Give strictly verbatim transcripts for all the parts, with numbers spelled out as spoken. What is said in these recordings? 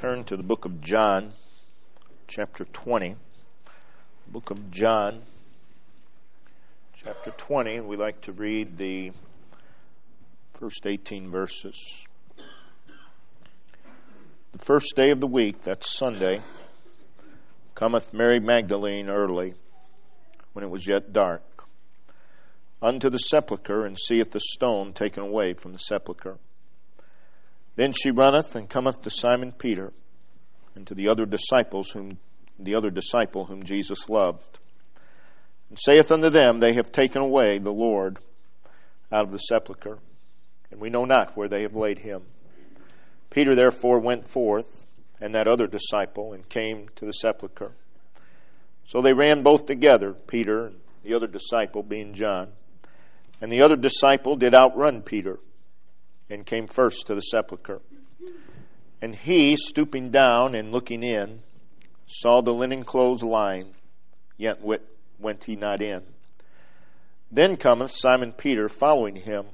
turn to the book of John, chapter twenty. Book of John, chapter twenty. We like to read the first eighteen verses. The first day of the week, that's Sunday, cometh Mary Magdalene early, when it was yet dark, unto the sepulchre, and seeth the stone taken away from the sepulchre. Then she runneth and cometh to Simon Peter, and to the other disciples whom the other disciple whom Jesus loved, and saith unto them, They have taken away the Lord out of the sepulchre, and we know not where they have laid him. Peter therefore went forth, and that other disciple, and came to the sepulchre. So they ran both together, Peter and the other disciple, being John. And the other disciple did outrun Peter, and came first to the sepulchre. And he, stooping down and looking in, saw the linen clothes lying, yet went he not in. Then cometh Simon Peter following him,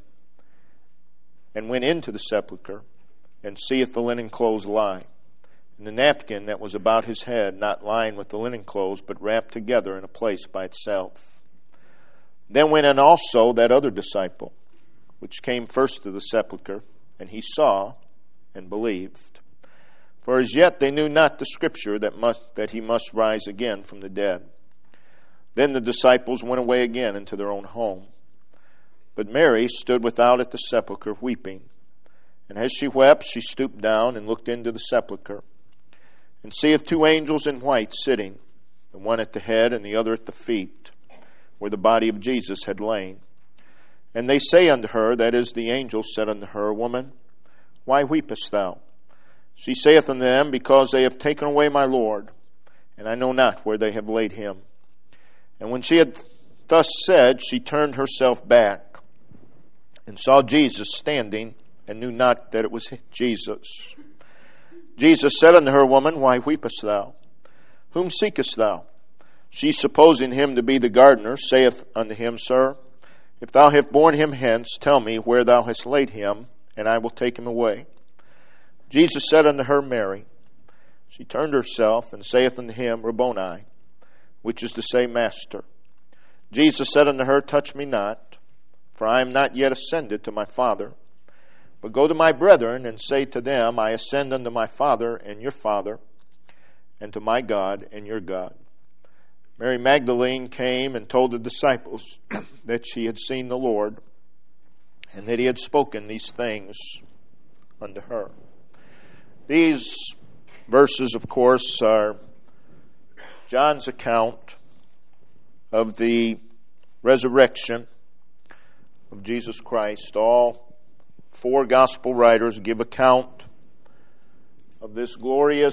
and went into the sepulchre, and seeth the linen clothes lie, and the napkin that was about his head not lying with the linen clothes, but wrapped together in a place by itself. Then went in also that other disciple, which came first to the sepulchre, and he saw and believed. For as yet they knew not the scripture that must that he must rise again from the dead. Then the disciples went away again into their own home. But Mary stood without at the sepulchre weeping. And as she wept, she stooped down and looked into the sepulchre, and seeth two angels in white sitting, the one at the head and the other at the feet, where the body of Jesus had lain. And they say unto her, that is, the angels said unto her, Woman, why weepest thou? She saith unto them, Because they have taken away my Lord, and I know not where they have laid him. And when she had thus said, she turned herself back, and saw Jesus standing, and knew not that it was Jesus. Jesus said unto her, Woman, why weepest thou? Whom seekest thou? She, supposing him to be the gardener, saith unto him, Sir, if thou have borne him hence, tell me where thou hast laid him, and I will take him away. Jesus said unto her, Mary. She turned herself, and saith unto him, Rabboni, which is to say, Master. Jesus said unto her, Touch me not, for I am not yet ascended to my Father. But go to my brethren, and say to them, I ascend unto my Father and your Father, and to my God and your God. Mary Magdalene came and told the disciples that she had seen the Lord, and that he had spoken these things unto her. These verses, of course, are John's account of the resurrection of Jesus Christ. All four gospel writers give account of this glorious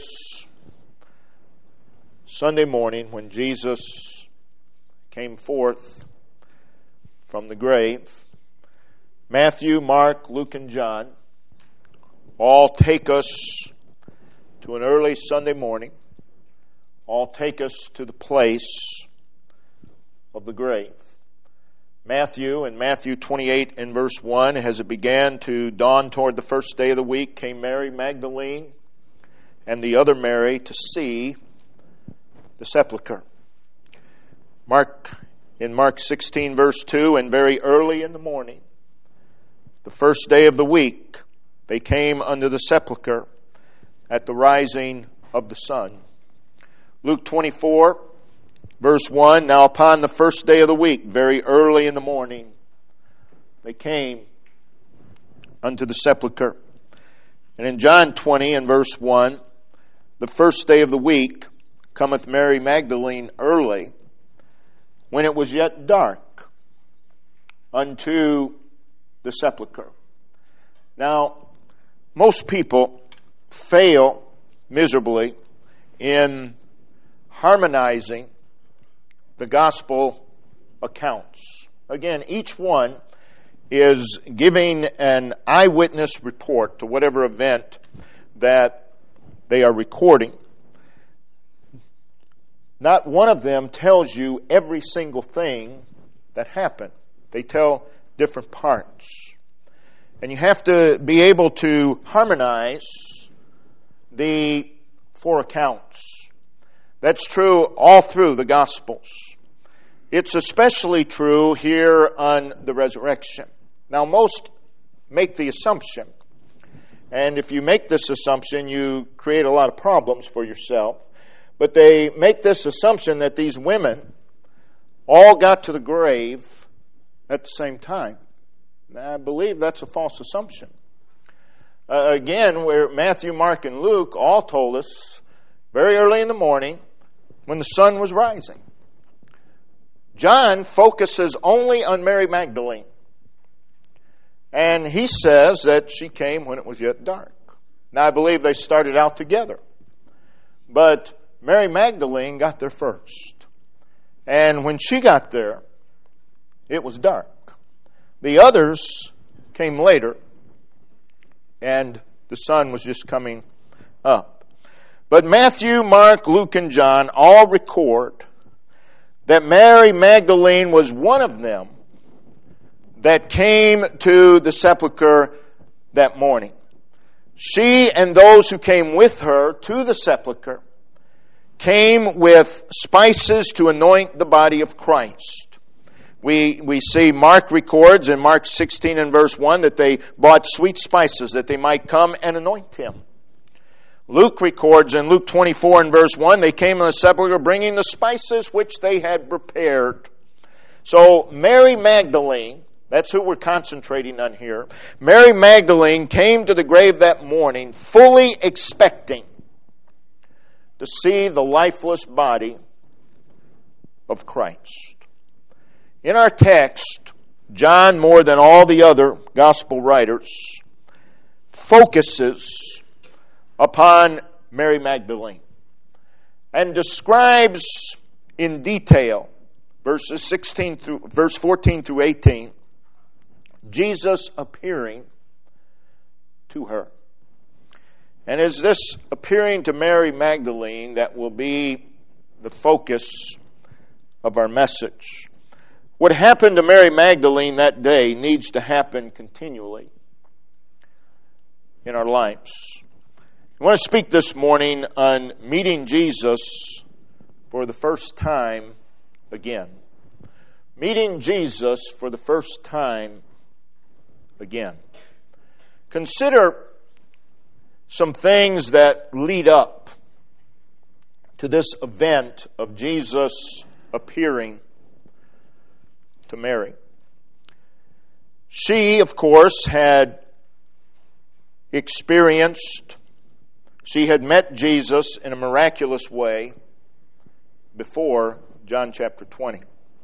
Sunday morning when Jesus came forth from the grave. Matthew, Mark, Luke, and John all take us to an early Sunday morning, all take us to the place of the grave. Matthew, in Matthew twenty-eight and verse one, as it began to dawn toward the first day of the week, came Mary Magdalene and the other Mary to see the sepulchre. Mark, in Mark sixteen verse two, and very early in the morning, the first day of the week, they came unto the sepulchre at the rising of the sun. Luke twenty-four verse one, now upon the first day of the week, very early in the morning, they came unto the sepulchre. And in John twenty and verse one, the first day of the week, cometh Mary Magdalene early, when it was yet dark, unto the sepulchre. Now, most people fail miserably in harmonizing the gospel accounts. Again, each one is giving an eyewitness report to whatever event that they are recording. Not one of them tells you every single thing that happened. They tell different parts. And you have to be able to harmonize the four accounts. That's true all through the Gospels. It's especially true here on the resurrection. Now, most make the assumption, and if you make this assumption, you create a lot of problems for yourself, but they make this assumption that these women all got to the grave at the same time. Now, I believe that's a false assumption. Uh, again, where Matthew, Mark, and Luke all told us very early in the morning when the sun was rising. John focuses only on Mary Magdalene. And he says that she came when it was yet dark. Now, I believe they started out together. But Mary Magdalene got there first. And when she got there, it was dark. The others came later, and the sun was just coming up. But Matthew, Mark, Luke, and John all record that Mary Magdalene was one of them that came to the sepulchre that morning. She and those who came with her to the sepulchre came with spices to anoint the body of Christ. We we see Mark records in Mark sixteen and verse one that they bought sweet spices that they might come and anoint him. Luke records in Luke twenty-four and verse one, they came to the sepulchre bringing the spices which they had prepared. So Mary Magdalene, that's who we're concentrating on here. Mary Magdalene came to the grave that morning fully expecting to see the lifeless body of Christ. In our text, John, more than all the other gospel writers, focuses upon Mary Magdalene and describes in detail verses sixteen through verse fourteen through eighteen Jesus appearing to her. And it's this appearing to Mary Magdalene that will be the focus of our message. What happened to Mary Magdalene that day needs to happen continually in our lives. I want to speak this morning on meeting Jesus for the first time again. Meeting Jesus for the first time again. Consider some things that lead up to this event of Jesus appearing to Mary. She, of course, had experienced, she had met Jesus in a miraculous way before John chapter twenty.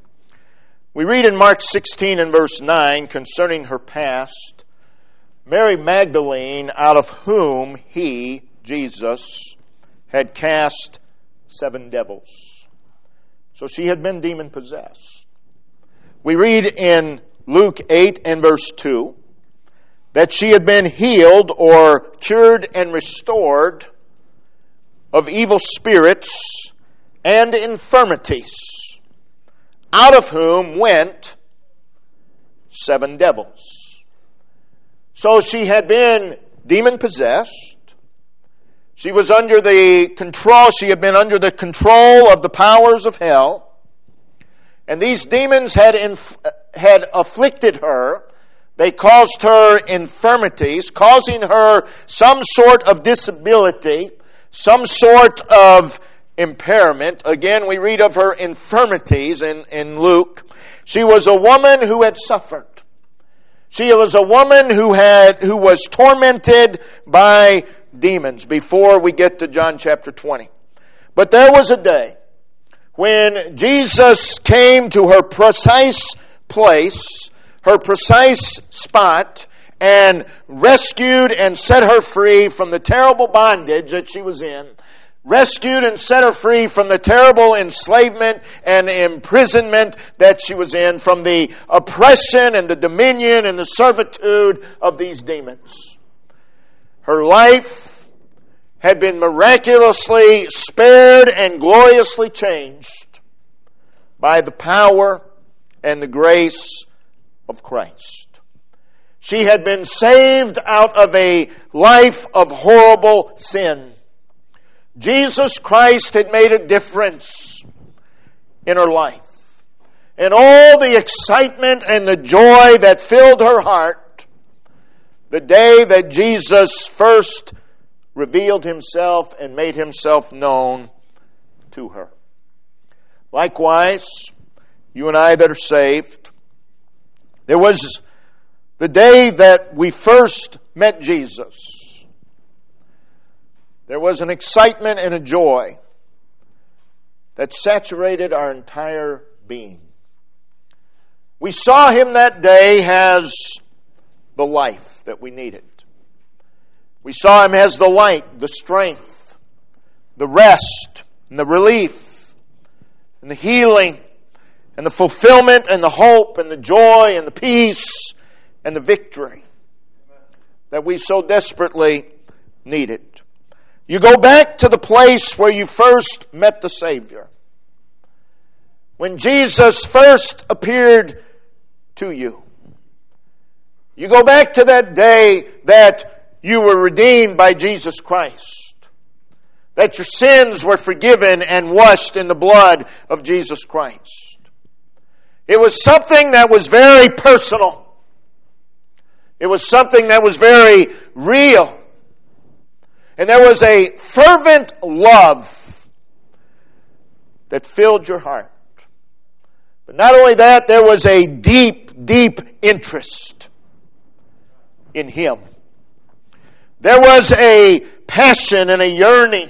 We read in Mark sixteen and verse nine concerning her past, Mary Magdalene, out of whom he, Jesus, had cast seven devils. So she had been demon-possessed. We read in Luke eight and verse two that she had been healed or cured and restored of evil spirits and infirmities, out of whom went seven devils. So she had been demon-possessed. She was under the control, she had been under the control of the powers of hell. And these demons had inf- had afflicted her. They caused her infirmities, causing her some sort of disability, some sort of impairment. Again, we read of her infirmities in, in Luke. She was a woman who had suffered. She was a woman who had who was tormented by demons before we get to John chapter twenty. But there was a day when Jesus came to her precise place, her precise spot, and rescued and set her free from the terrible bondage that she was in, rescued and set her free from the terrible enslavement and imprisonment that she was in, from the oppression and the dominion and the servitude of these demons. Her life had been miraculously spared and gloriously changed by the power and the grace of Christ. She had been saved out of a life of horrible sin. Jesus Christ had made a difference in her life. And all the excitement and the joy that filled her heart the day that Jesus first revealed Himself and made Himself known to her. Likewise, you and I that are saved, there was the day that we first met Jesus. There was an excitement and a joy that saturated our entire being. We saw Him that day as the life that we needed. We saw Him as the light, the strength, the rest, and the relief, and the healing, and the fulfillment, and the hope, and the joy, and the peace, and the victory that we so desperately needed. You go back to the place where you first met the Savior. When Jesus first appeared to you. You go back to that day that you were redeemed by Jesus Christ. That your sins were forgiven and washed in the blood of Jesus Christ. It was something that was very personal. It was something that was very real. And there was a fervent love that filled your heart. But not only that, there was a deep, deep interest in Him. There was a passion and a yearning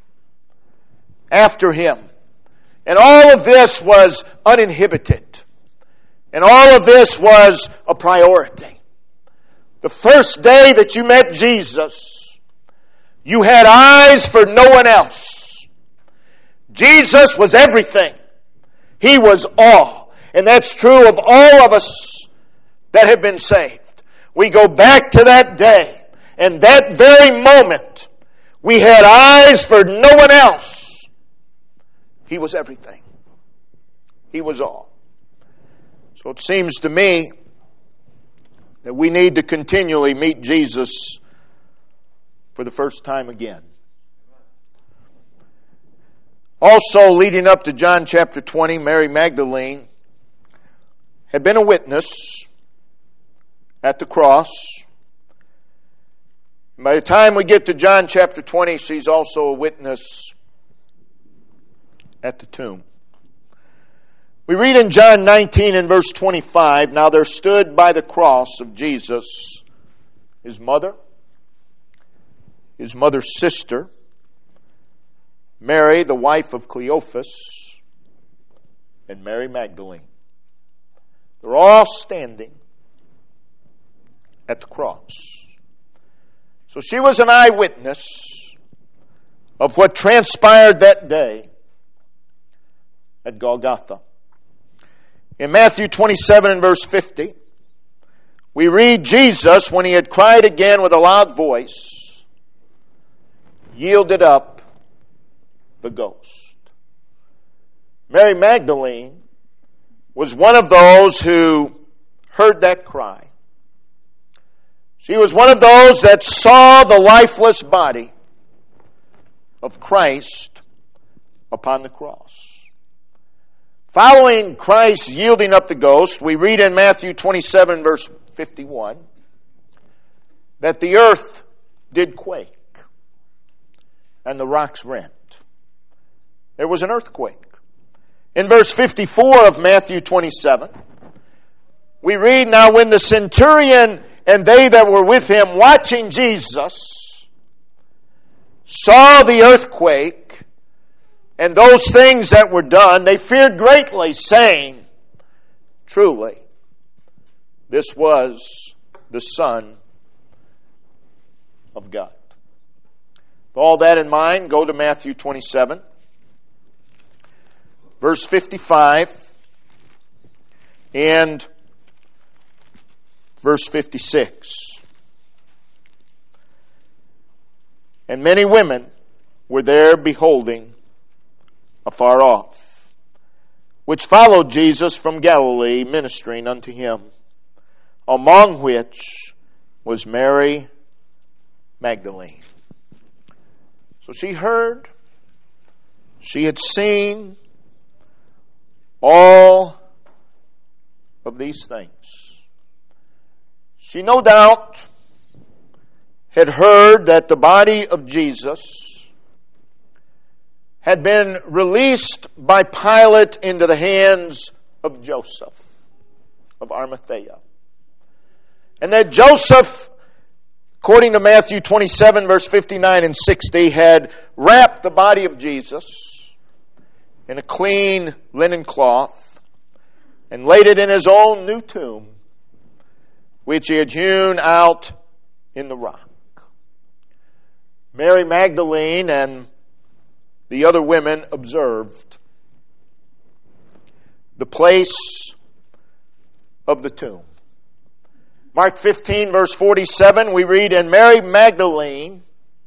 after Him. And all of this was uninhibited. And all of this was a priority. The first day that you met Jesus, you had eyes for no one else. Jesus was everything. He was all. And that's true of all of us that have been saved. We go back to that day. And that very moment, we had eyes for no one else. He was everything. He was all. So it seems to me that we need to continually meet Jesus for the first time again. Also, leading up to John chapter twenty, Mary Magdalene had been a witness at the cross. By the time we get to John chapter twenty, she's also a witness at the tomb. We read in John nineteen and verse twenty-five, "Now there stood by the cross of Jesus His mother, His mother's sister, Mary, the wife of Cleophas, and Mary Magdalene." They're all standing at the cross. So she was an eyewitness of what transpired that day at Golgotha. In Matthew twenty-seven and verse fifty, we read Jesus, when He had cried again with a loud voice, yielded up the ghost. Mary Magdalene was one of those who heard that cry. She was one of those that saw the lifeless body of Christ upon the cross. Following Christ yielding up the ghost, we read in Matthew twenty-seven verse fifty-one that the earth did quake and the rocks rent. There was an earthquake. In verse fifty-four of Matthew twenty-seven, we read, "Now when the centurion and they that were with him watching Jesus saw the earthquake and those things that were done, they feared greatly, saying, Truly, this was the Son of God." With all that in mind, go to Matthew twenty-seven. Verse fifty-five and verse fifty-six. "And many women were there beholding afar off, which followed Jesus from Galilee, ministering unto Him, among which was Mary Magdalene." So she heard, she had seen all of these things. She no doubt had heard that the body of Jesus had been released by Pilate into the hands of Joseph of Arimathea. And that Joseph, according to Matthew twenty-seven, verse fifty-nine and sixty, had wrapped the body of Jesus in a clean linen cloth and laid it in his own new tomb, which he had hewn out in the rock. Mary Magdalene and the other women observed the place of the tomb. Mark fifteen, verse forty-seven, we read, "And Mary Magdalene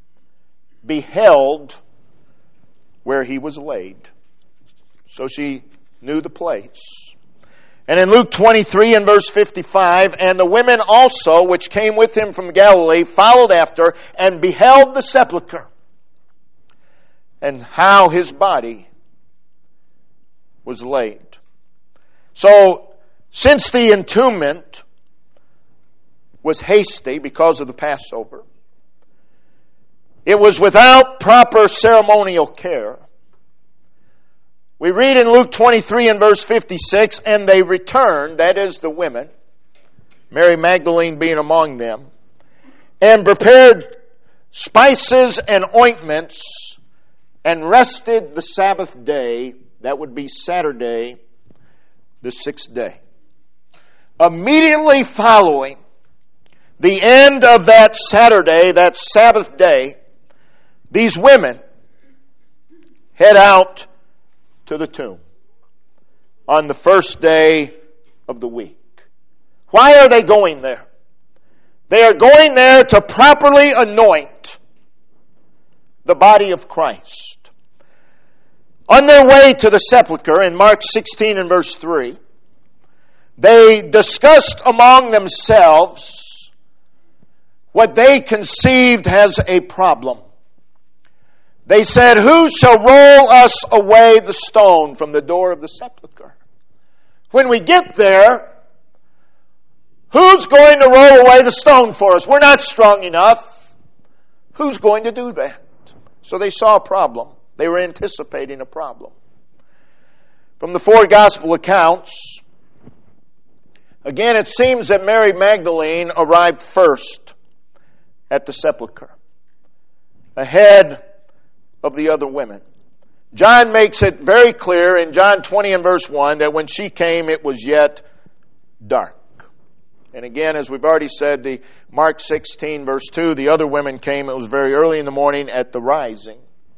beheld where he was laid." So she knew the place. And in Luke twenty-three and verse fifty-five, "And the women also which came with him from Galilee followed after, and beheld the sepulchre, and how his body was laid." So, since the entombment was hasty because of the Passover, it was without proper ceremonial care. We read in Luke twenty-three and verse fifty-six, "And they returned," that is the women, Mary Magdalene being among them, "and prepared spices and ointments, and rested the Sabbath day," that would be Saturday, the sixth day. Immediately following the end of that Saturday, that Sabbath day, these women head out to the tomb on the first day of the week. Why are they going there? They are going there to properly anoint the body of Christ. On their way to the sepulchre, in Mark sixteen and verse three, they discussed among themselves what they conceived as a problem. They said, "Who shall roll us away the stone from the door of the sepulchre? When we get there, who's going to roll away the stone for us? We're not strong enough. Who's going to do that?" So they saw a problem. They were anticipating a problem. From the four gospel accounts, again, it seems that Mary Magdalene arrived first at the sepulchre, ahead of the other women. John makes it very clear in John twenty and verse one that when she came, it was yet dark. And again, as we've already said, the Mark sixteen verse two, the other women came, it was very early in the morning at the rising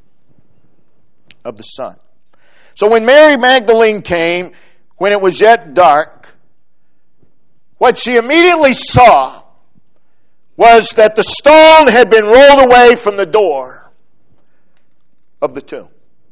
of the sun. So when Mary Magdalene came, when it was yet dark, what she immediately saw was that the stone had been rolled away from the door of the tomb.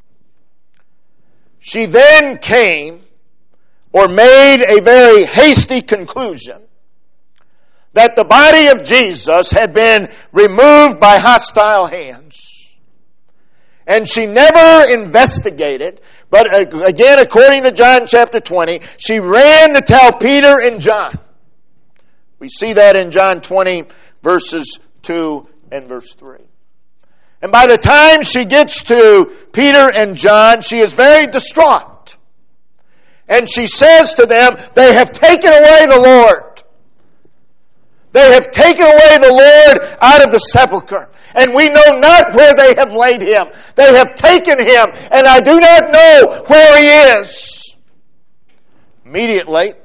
She then came, or made a very hasty conclusion, that the body of Jesus had been removed by hostile hands. And she never investigated, but again, according to John chapter twenty, she ran to tell Peter and John. We see that in John twenty, verses two and verse three. And by the time she gets to Peter and John, she is very distraught. And she says to them, "They have taken away the Lord. They have taken away the Lord out of the sepulchre, and we know not where they have laid him. They have taken him, and I do not know where he is." Immediately,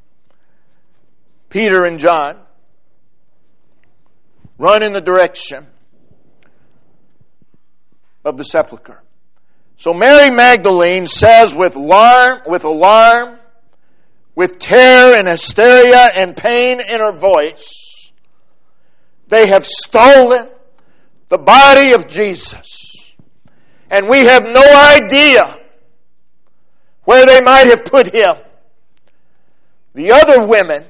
Peter and John run in the direction of the sepulchre. So Mary Magdalene says with alarm, with alarm, with terror and hysteria and pain in her voice, "They have stolen the body of Jesus, and we have no idea where they might have put him." The other women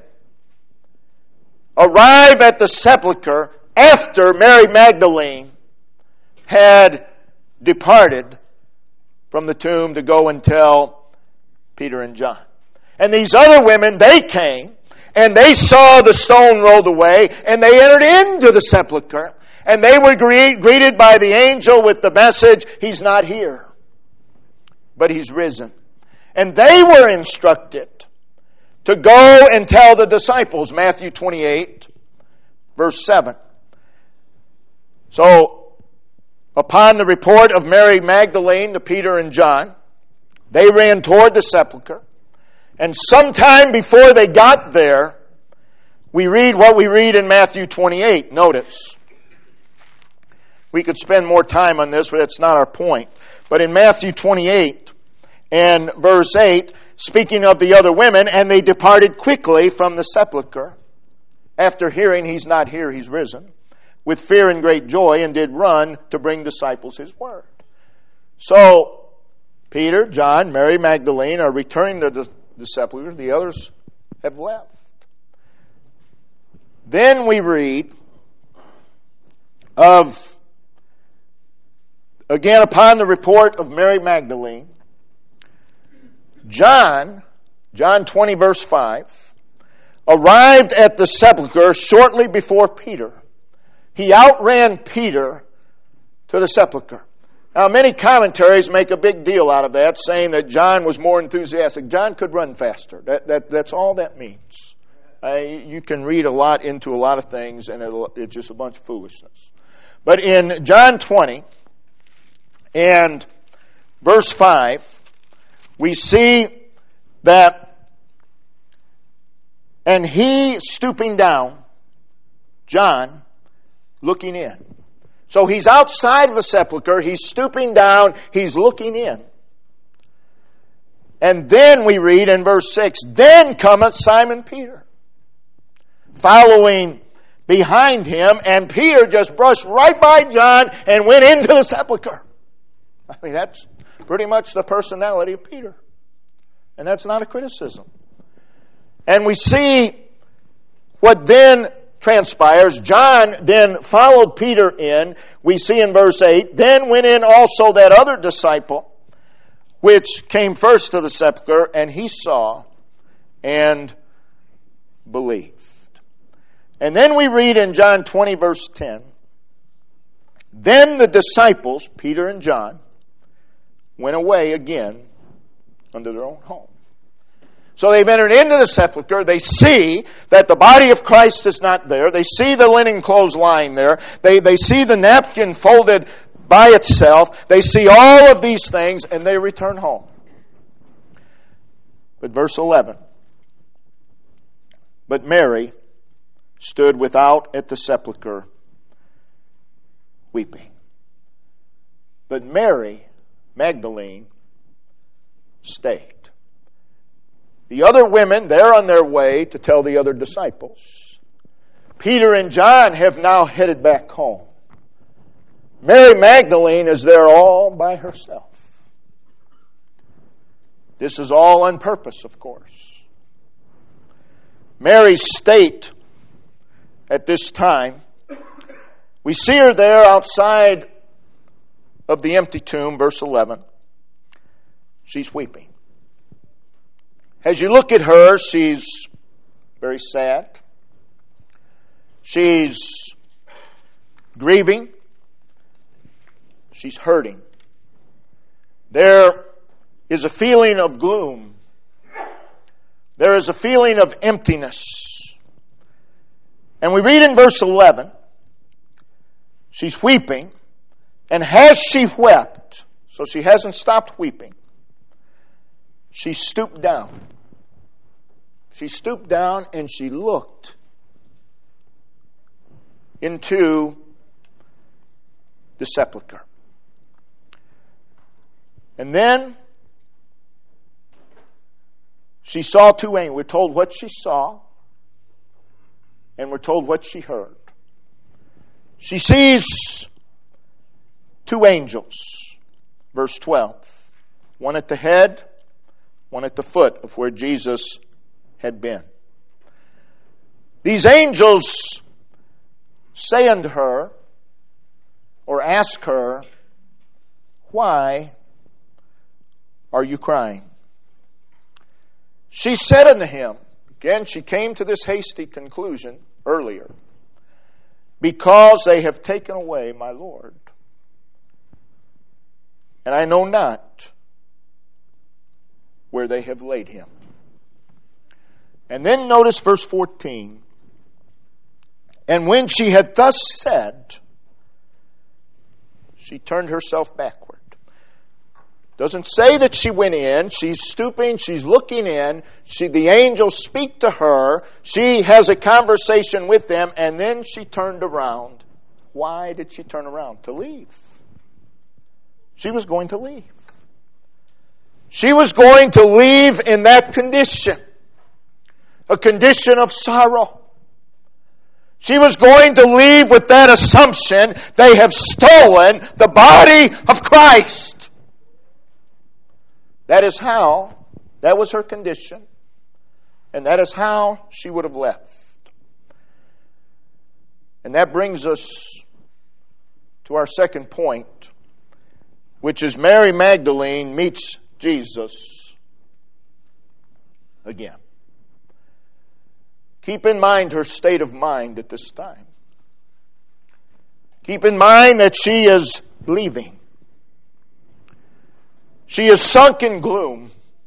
arrive at the sepulchre after Mary Magdalene had departed from the tomb to go and tell Peter and John. And these other women, they came, and they saw the stone rolled away, and they entered into the sepulchre, and they were gre- greeted by the angel with the message, He's not here, but He's risen. And they were instructed to go and tell the disciples, Matthew twenty-eight, verse seven. So, upon the report of Mary Magdalene to Peter and John, they ran toward the sepulchre. And sometime before they got there, we read what we read in Matthew twenty-eight. Notice. We could spend more time on this, but that's not our point. But in Matthew twenty-eight and verse eight, speaking of the other women, and they departed quickly from the sepulchre, after hearing He's not here, He's risen, with fear and great joy, and did run to bring disciples His word. So, Peter, John, Mary Magdalene are returning to the, the sepulchre. The others have left. Then we read of, again, upon the report of Mary Magdalene, John, John twenty, verse five, arrived at the sepulchre shortly before Peter. He outran Peter to the sepulchre. Now, many commentaries make a big deal out of that, saying that John was more enthusiastic. John could run faster. That, that, that's all that means. Uh, you can read a lot into a lot of things, and it'll, it's just a bunch of foolishness. But in John twenty and verse five, we see that, and he stooping down, John, looking in. So he's outside of the sepulchre, he's stooping down, he's looking in. And then we read in verse six, then cometh Simon Peter, following behind him, and Peter just brushed right by John and went into the sepulchre. I mean, that's pretty much the personality of Peter. And that's not a criticism. And we see what then transpires. John then followed Peter in. We see in verse eight, then went in also that other disciple, which came first to the sepulchre, and he saw and believed. And then we read in John twenty, verse ten, then the disciples, Peter and John, went away again unto their own home. So they've entered into the sepulchre. They see that the body of Christ is not there. They see the linen clothes lying there. They, they see the napkin folded by itself. They see all of these things, and they return home. But verse eleven, but Mary stood without at the sepulchre weeping. But Mary Magdalene stayed. The other women, they're on their way to tell the other disciples. Peter and John have now headed back home. Mary Magdalene is there all by herself. This is all on purpose, of course. Mary's state at this time, we see her there outside of the empty tomb, verse eleven. She's weeping. As you look at her, she's very sad. She's grieving. She's hurting. There is a feeling of gloom. There is a feeling of emptiness. And we read in verse eleven, she's weeping, and as she wept, so she hasn't stopped weeping, she stooped down. She stooped down and she looked into the sepulchre. And then she saw two angels. We're told what she saw, and we're told what she heard. She sees two angels, verse twelve. One at the head, one at the foot of where Jesus had been. These angels say unto her, or ask her, why are you crying? She said unto him," again, she came to this hasty conclusion earlier, "because they have taken away my Lord, and I know not where they have laid him." And then notice verse fourteen. "And when she had thus said, she turned herself backward." Doesn't say that she went in. She's stooping. She's looking in. She, the angels speak to her. She has a conversation with them, and then she turned around. Why did she turn around? To leave. She was going to leave. She was going to leave in that condition, a condition of sorrow. She was going to leave with that assumption: they have stolen the body of Christ. That is how, that was her condition, and that is how she would have left. And that brings us to our second point, which is Mary Magdalene meets Jesus again. Keep in mind her state of mind at this time. Keep in mind that she is leaving. She is sunk in gloom.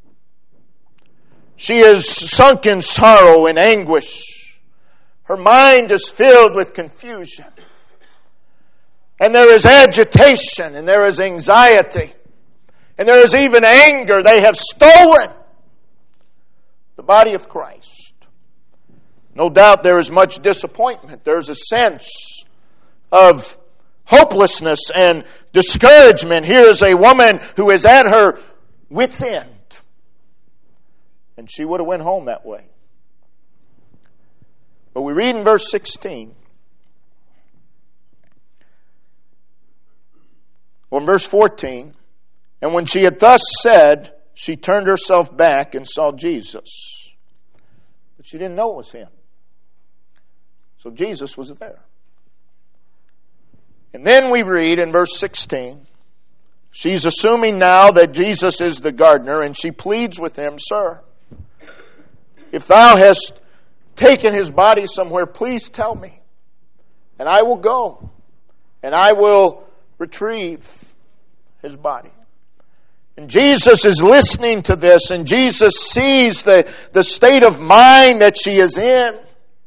She is sunk in sorrow and anguish. Her mind is filled with confusion. And there is agitation, and there is anxiety, and there is even anger. They have stolen the body of Christ. No doubt there is much disappointment. There is a sense of hopelessness and discouragement. Here is a woman who is at her wit's end. And she would have went home that way. But we read in verse sixteen. Or in verse fourteen. "And when she had thus said, she turned herself back and saw Jesus." But she didn't know it was him. So Jesus was there. And then we read in verse sixteen, she's assuming now that Jesus is the gardener, and she pleads with him, "Sir, if thou hast taken his body somewhere, please tell me, and I will go, and I will retrieve his body." And Jesus is listening to this, and Jesus sees the, the state of mind that she is in.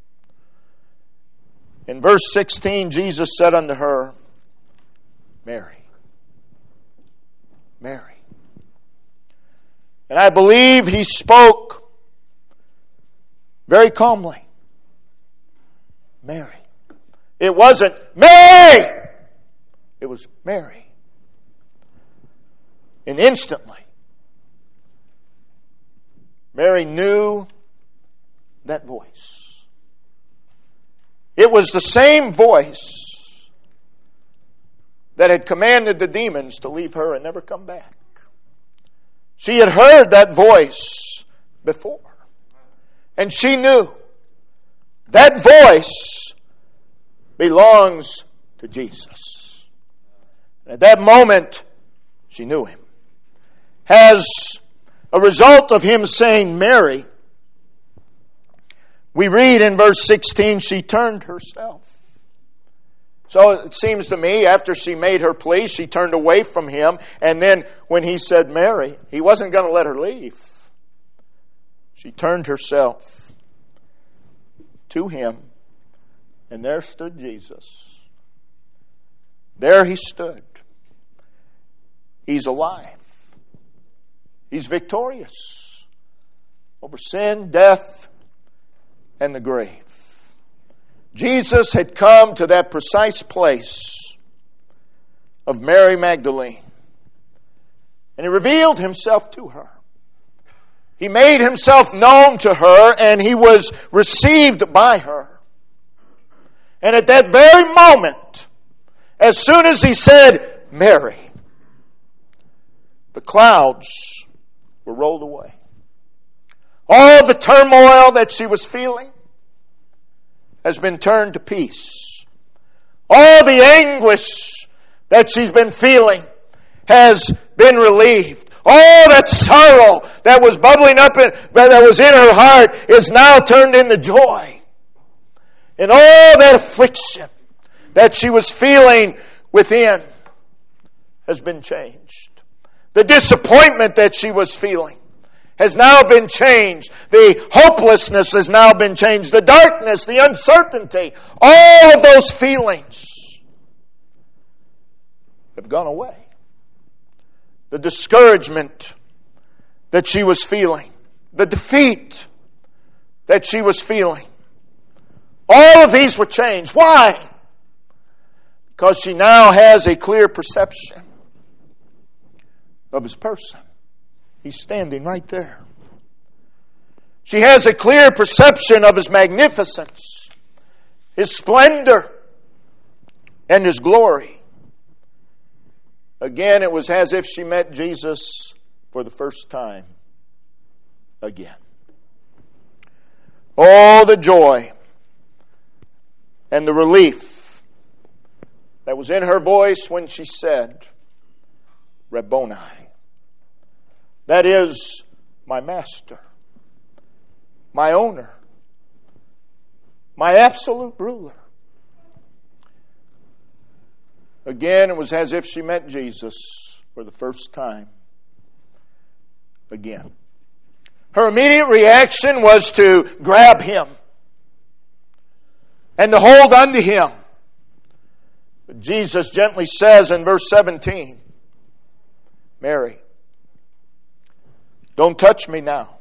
In verse sixteen, Jesus said unto her, "Mary, Mary." And I believe he spoke very calmly. Mary. It wasn't Mary. It was Mary. And instantly, Mary knew that voice. It was the same voice that had commanded the demons to leave her and never come back. She had heard that voice before. And she knew that voice belongs to Jesus. And at that moment, she knew him. As a result of him saying, "Mary," we read in verse sixteen, she turned herself. So it seems to me, after she made her plea, she turned away from him. And then when he said, "Mary," he wasn't going to let her leave. She turned herself to him. And there stood Jesus. There he stood. He's alive. He's victorious over sin, death, and the grave. Jesus had come to that precise place of Mary Magdalene, and he revealed himself to her. He made himself known to her, and he was received by her. And at that very moment, as soon as he said, "Mary," the clouds were rolled away. All the turmoil that she was feeling has been turned to peace. All the anguish that she's been feeling has been relieved. All that sorrow that was bubbling up, in, that was in her heart is now turned into joy. And all that affliction that she was feeling within has been changed. The disappointment that she was feeling has now been changed. The hopelessness has now been changed. The darkness, the uncertainty, all of those feelings have gone away. The discouragement that she was feeling, the defeat that she was feeling, all of these were changed. Why? Because she now has a clear perception of His person. He's standing right there. She has a clear perception of His magnificence, His splendor, and His glory. Again, it was as if she met Jesus for the first time again. Oh, the joy and the relief that was in her voice when she said, Rabboni. That is, my master, my owner, my absolute ruler. Again, it was as if she met Jesus for the first time again. Her immediate reaction was to grab Him and to hold unto Him. But Jesus gently says in verse seventeen, Mary, don't touch me now.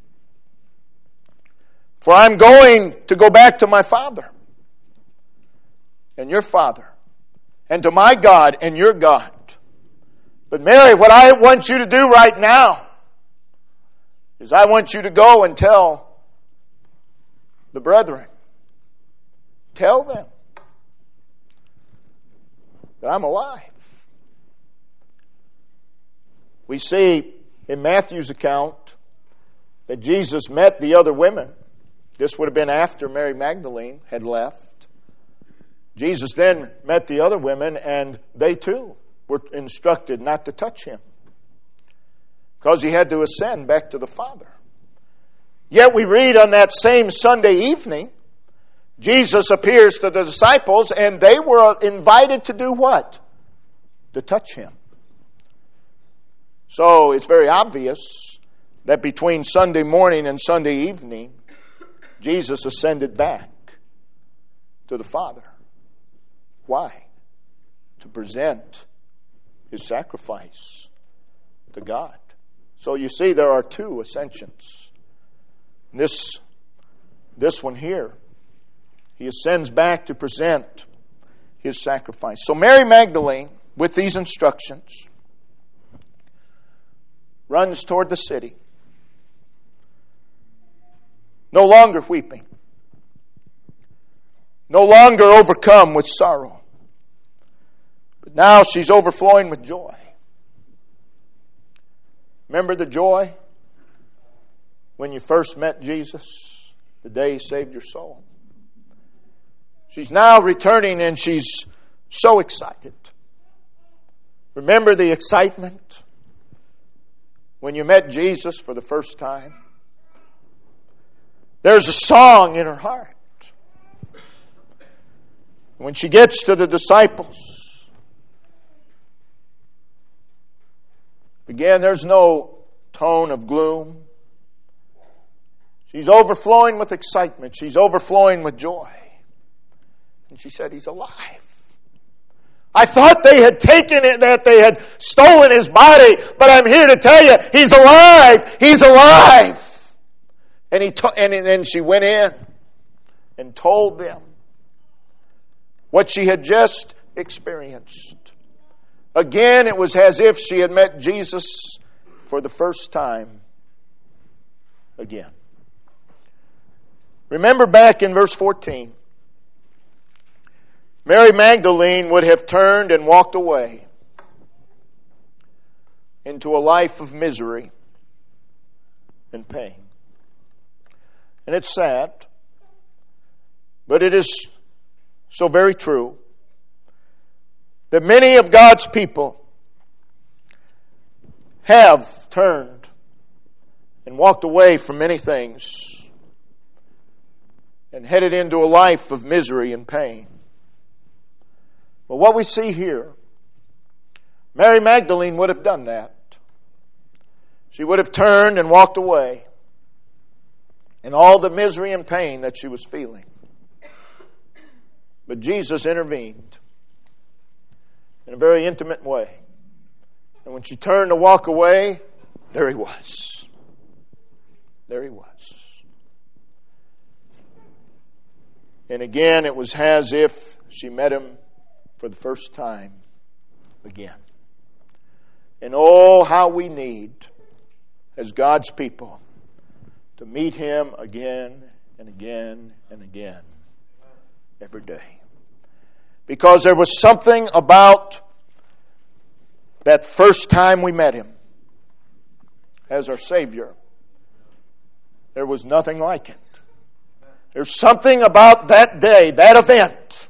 For I'm going to go back to my Father and your Father, and to my God and your God. But Mary, what I want you to do right now is I want you to go and tell the brethren. Tell them that I'm alive. We see in Matthew's account that Jesus met the other women. This would have been after Mary Magdalene had left. Jesus then met the other women, and they too were instructed not to touch Him because He had to ascend back to the Father. Yet we read on that same Sunday evening, Jesus appears to the disciples, and they were invited to do what? To touch Him. So it's very obvious that between Sunday morning and Sunday evening, Jesus ascended back to the Father. Why? To present His sacrifice to God. So you see, there are two ascensions. This, this one here, He ascends back to present His sacrifice. So Mary Magdalene, with these instructions, runs toward the city, no longer weeping, no longer overcome with sorrow, but now she's overflowing with joy. Remember the joy when you first met Jesus, the day He saved your soul? She's now returning and she's so excited. Remember the excitement when you met Jesus for the first time? There's a song in her heart. When she gets to the disciples, again, there's no tone of gloom. She's overflowing with excitement. She's overflowing with joy. And she said, He's alive. I thought they had taken it, that they had stolen His body, but I'm here to tell you, He's alive. He's alive. And he to- and then she went in and told them what she had just experienced. Again, it was as if she had met Jesus for the first time again. Remember back in verse fourteen, Mary Magdalene would have turned and walked away into a life of misery and pain. And it's sad, but it is so very true that many of God's people have turned and walked away from many things and headed into a life of misery and pain. But what we see here, Mary Magdalene would have done that. She would have turned and walked away in all the misery and pain that she was feeling. But Jesus intervened in a very intimate way. And when she turned to walk away, there he was. There he was. And again, it was as if she met him for the first time again. And oh, how we need, as God's people, to meet him again and again and again every day. Because there was something about that first time we met him as our Savior. There was nothing like it. There's something about that day, that event.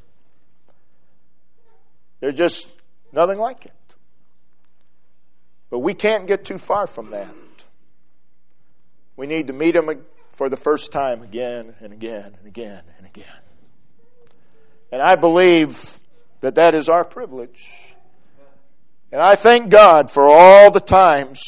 There's just nothing like it. But we can't get too far from that. We need to meet him for the first time again and again and again and again. And I believe that that is our privilege. And I thank God for all the times,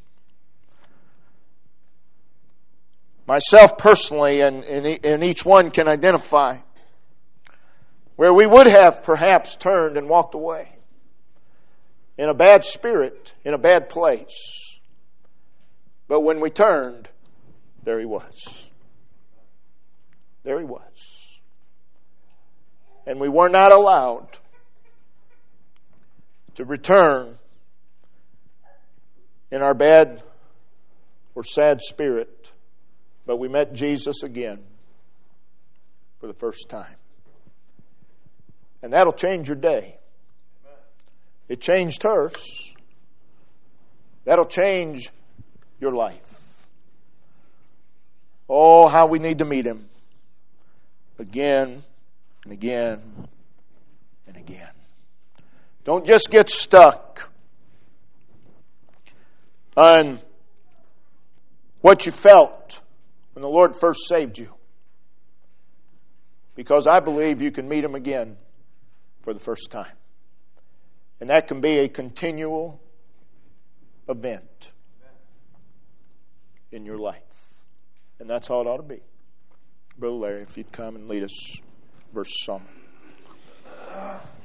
myself personally, and, and, and each one can identify, where we would have perhaps turned and walked away in a bad spirit, in a bad place. But when we turned, there he was. There he was. And we were not allowed to return in our bad or sad spirit, but we met Jesus again for the first time. And that'll change your day. It changed hers. That'll change your life. Oh, how we need to meet him again and again and again. Don't just get stuck on what you felt when the Lord first saved you. Because I believe you can meet him again for the first time. And that can be a continual event in your life. And that's how it ought to be. Brother Larry, if you'd come and lead us verse song.